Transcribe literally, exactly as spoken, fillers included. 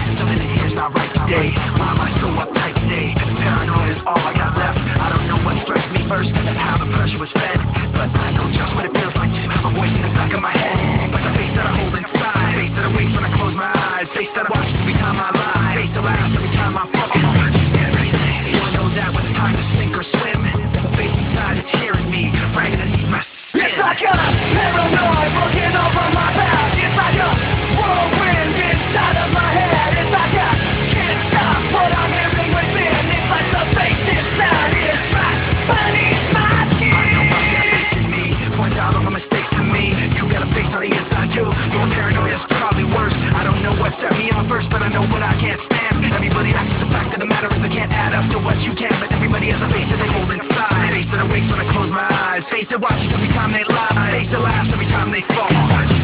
Something in here's not right today. Why am I so uptight today? Paranoia is all I got left. I don't know what strikes me first and how the pressure was fed, but I know just what it feels like to have a voice in the back of my head, like a face that I hold inside, face that awakes when I close my eyes, face that I watch every time I lie, face that laughs every time I fall. Get ready, you know that when it's time to sink or swim, the face inside is hearing me right underneath my skin. It's like a paranoid looking over my back. It's like a whirlwind inside of my head. It's like I can't stop what I'm hearing within. It's like the face inside is right beneath my skin. I know I've got a face in me, points out all the mistakes to me. You got a face on the inside too. Your paranoia's probably worse. I don't know what set me off first, but I know what I can't stand. Everybody acts, the fact of the matter is I can't add up to what you can, but everybody has a face that they hold inside. Face that awakes when I close my eyes. Face that watches every time they lie. Face that laughs every time they fall.